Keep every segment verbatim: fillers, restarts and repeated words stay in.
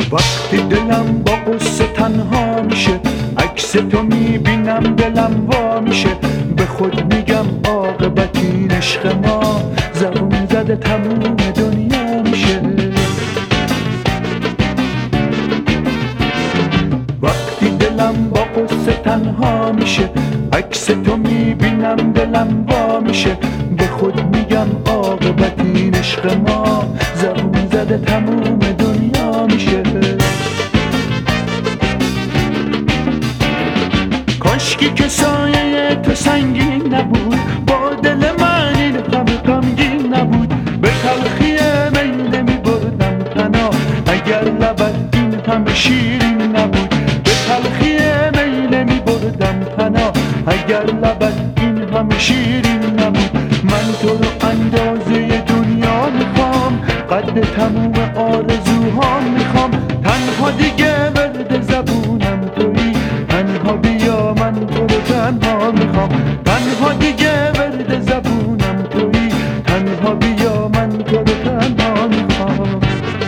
وقتی دلم با قصه تنها میشه، عکس تو میبینم دلم وا میشه. به خود میگم عاقبت این عشق ما زبون زده تموم دنیا میشه. وقتی دلم با قصه تنها میشه، عکس تو میبینم دلم وا میشه. به خود میگم عاقبت این عشق ما زبون زده تموم دنیا میشه. کاشکی که سایه تو سنگین نبود، با دل من این همه غمگین نبود. به تلخی می نمیبردم پناه اگر لبت این همه شیرین نبود. به تلخی می نمیبردم پناه اگر لبت این همه شیرین نبود. من تو رو اندازه دنیا میخوام، قد تموم آرزوهام میخوام. تنها دیگه ورد زبونم تویی، تنها بیا من تو رو تنها میخوام. تنها دیگه ورد زبونم تویی، تنها بیا من تو رو تنها میخوام.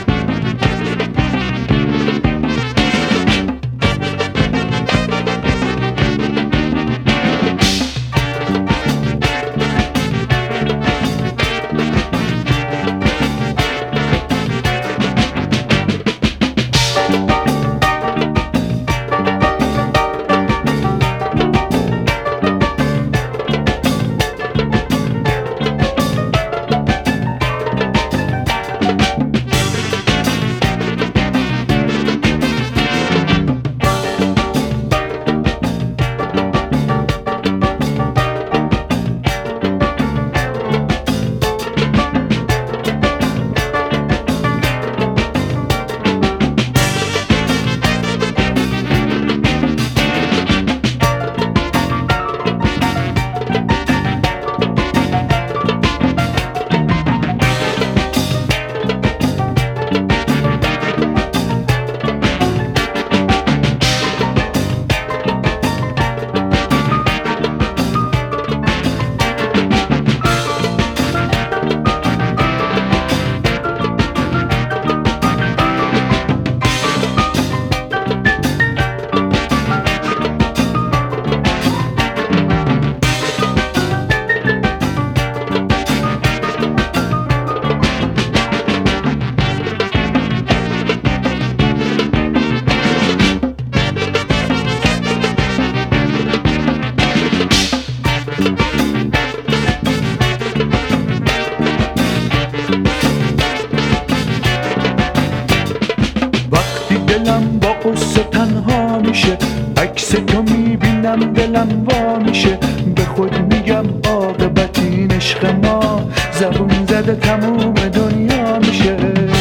دلم با قصه تنها میشه، عکس تو میبینم دلم وا میشه. به خود میگم عاقبت این عشق ما زبون زده تموم دنیا میشه.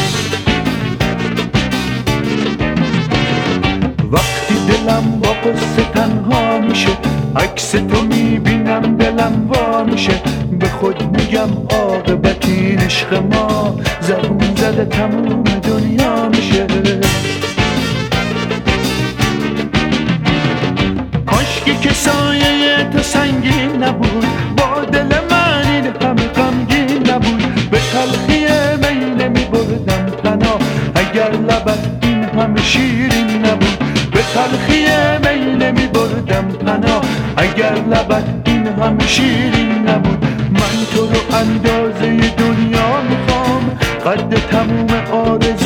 وقتی دلم با قصه تنها میشه، عکس تو میبینم دلم وا میشه. به خود میگم عاقبت این عشق ما زبون زده تموم دنیا میشه. کاشکی که سایه تو سنگین نبود، با دل من این همه غمگین نبود. به تلخی می نمیبردم پناه اگر لبت این همه شیرین نبود. به تلخی می نمیبردم پناه اگر لبت این همه شیرین نبود. من تو رو اندازه دنیا میخوام، قد تموم آرزوهام